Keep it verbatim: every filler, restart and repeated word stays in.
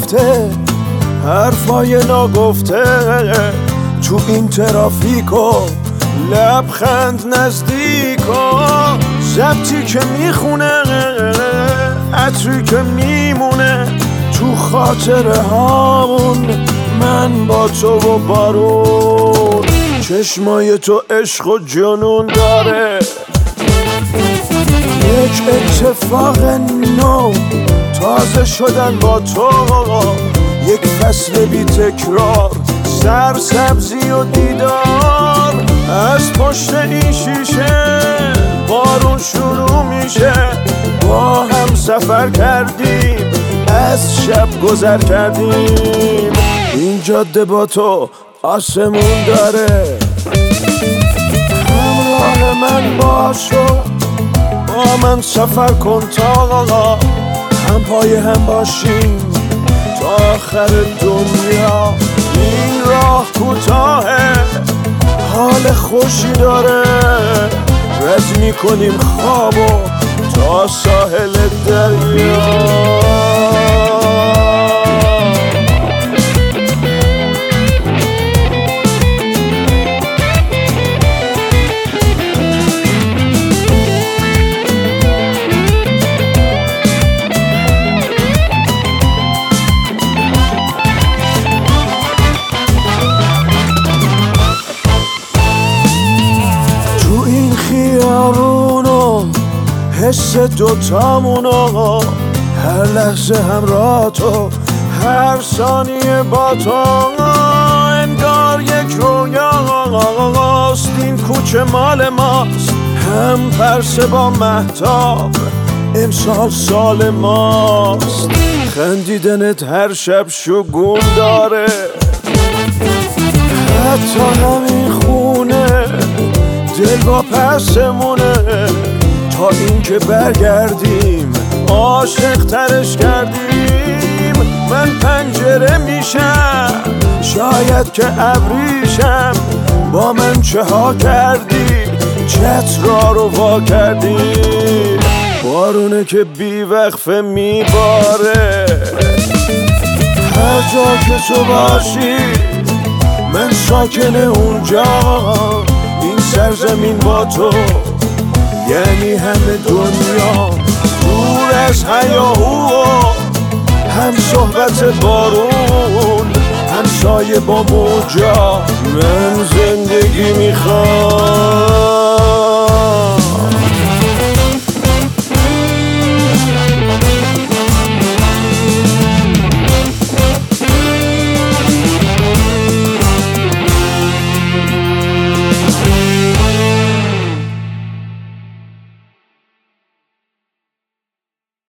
رفته حرفای ناگفته تو این ترافیکو لبخند نزدیکو ضبطی که میخونه عطری که میمونه تو خاطره هامون من با تو و بارون چشمای تو عشق و جنون داره یک اتفاق نو تازه شدن با تو یک فصل بی تکرار سرسبزی و دیدار از پشت این شیشه بارون شروع میشه با هم سفر کردیم از شب گذر کردیم این جاده با تو آسمون داره همراه من باشو با من سفر کن تا هم پای هم باشیم تا آخر دنیا این راه کوتاهه حال خوشی داره رد میکنیم خوابو تا ساحل دریا خیابونو حس دوتامونو هر لحظه همراه تو هر ثانیه با تو انگار یک رویاست این کوچه مال ماست هم پرسه با مهتاب امسال سال ماست خندیدنت هر شب شگون داره حتی همین خونه دل با پسمونه تا اینکه برگردیم عاشق ترش کردیم من پنجره میشم شاید که ابریشم با من چه ها کردی چترا رو وا کردی بارونه که بی وقفه میباره هر جا که تو باشی من ساکن اونجا این سرزمین با تو یعنی همه دنیا دور از هیاهو هم صحبت بارون هم سایه با موجا من زندگی میخوام